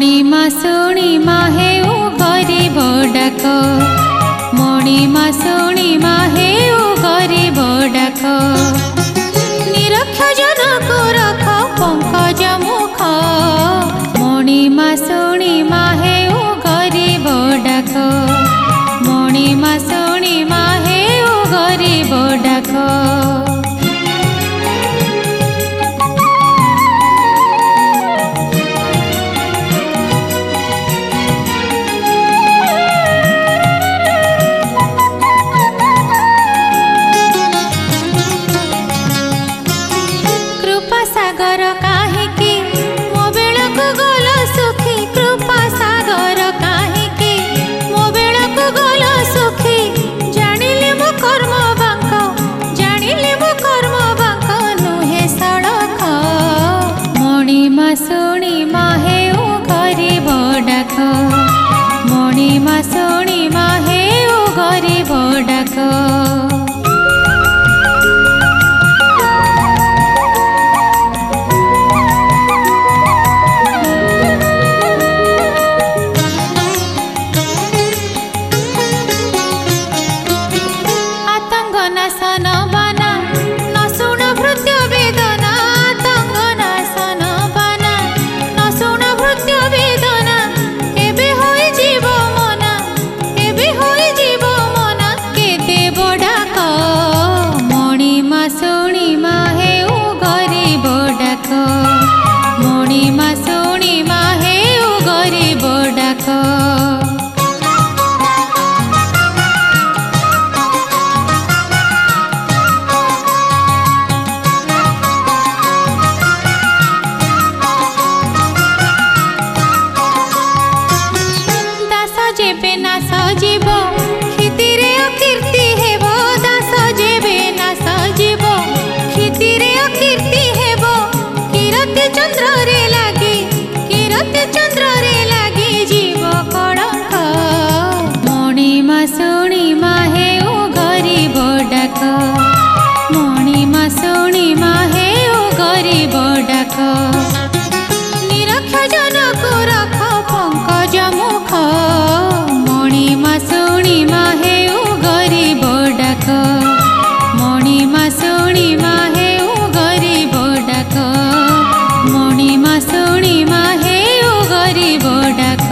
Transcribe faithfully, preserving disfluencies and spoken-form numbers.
मणिमा शुणिमा हेउ गरीब डाक मणिमा शुणिमा हेउ गरीब डाक निरक्ष जनक रख पंकज मुख मणिमा शुणिमा हेउ गरीब डाक मणिमा शुणिमा हेउ गरीब डाक सागर काहेकि मो बेलकु गल सुखी कृपा सागर काहेकि मो बेलकु गल सुखी जानिले मो कर्म बांक जानिले मो कर्म बांक नुहे सड़क मणिमा शुणिमा हेउ गरीब डाक मणिमा शुणिमा हेउ गरीब डाक नाशन बाना न शुण भृत्य वेदना आतंक नाशन बाना न शुण भृत्य वेदना एबे होई जीव मना एबे होई जीव मना केते बडाक मणिमा शुणिमा हेउ गरीब डाक मणिमा शुणिमा हेउ गरीब डाक जेबे ना सजीव क्षितिरे अकीर्ति हेब दास जेबे ना सजीव क्षितिरे अकीर्ति हेब किरति चंद्र रे लागी किरति चंद्र रे लागी जीव कलंक मणिमा शुणिमा हेउ गरीब डाक मणिमा शुणिमा हेउ गरीब डाक निरक्ष जनक रख पंकज मुख मणिमा शुणिमा हेउ गरीब डाक मणिमा शुणिमा हेउ गरीब डाक मणिमा शुणिमा हेउ गरीब डाक।